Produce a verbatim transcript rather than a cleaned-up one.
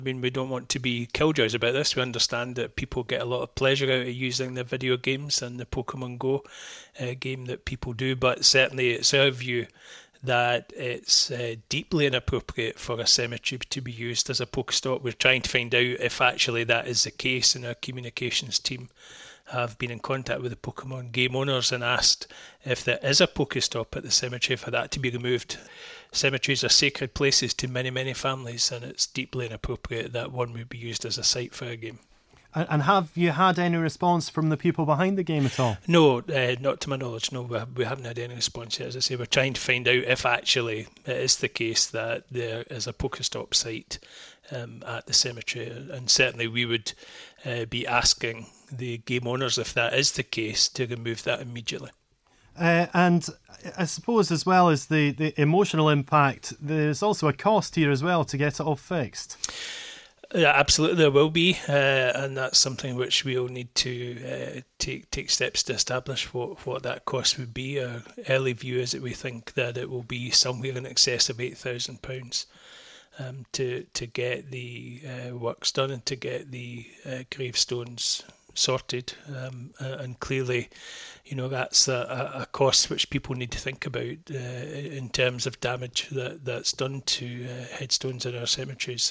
I mean, we don't want to be killjoys about this. We understand that people get a lot of pleasure out of using the video games and the Pokemon Go uh, game that people do, but certainly it's our view that it's uh, deeply inappropriate for a cemetery to be used as a Pokestop. We're trying to find out if actually that is the case, and our communications team have been in contact with the Pokemon game owners and asked if there is a Pokestop at the cemetery for that to be removed. Cemeteries are sacred places to many, many families, and it's deeply inappropriate that one would be used as a site for a game. And have you had any response from the people behind the game at all? No, uh, not to my knowledge. No, we haven't had any response yet. As I say, we're trying to find out if actually it is the case that there is a Pokestop site um, at the cemetery. And certainly we would uh, be asking the game owners, if that is the case, to remove that immediately. Uh, and I suppose as well as the, the emotional impact, there's also a cost here as well to get it all fixed. Yeah, absolutely, there will be, uh, and that's something which we'll need to uh, take take steps to establish what, what that cost would be. Our early view is that we think that it will be somewhere in excess of eight thousand pounds um, to to get the uh, works done and to get the uh, gravestones sorted. Um, and clearly, you know, that's a, a cost which people need to think about uh, in terms of damage that, that's done to uh, headstones in our cemeteries.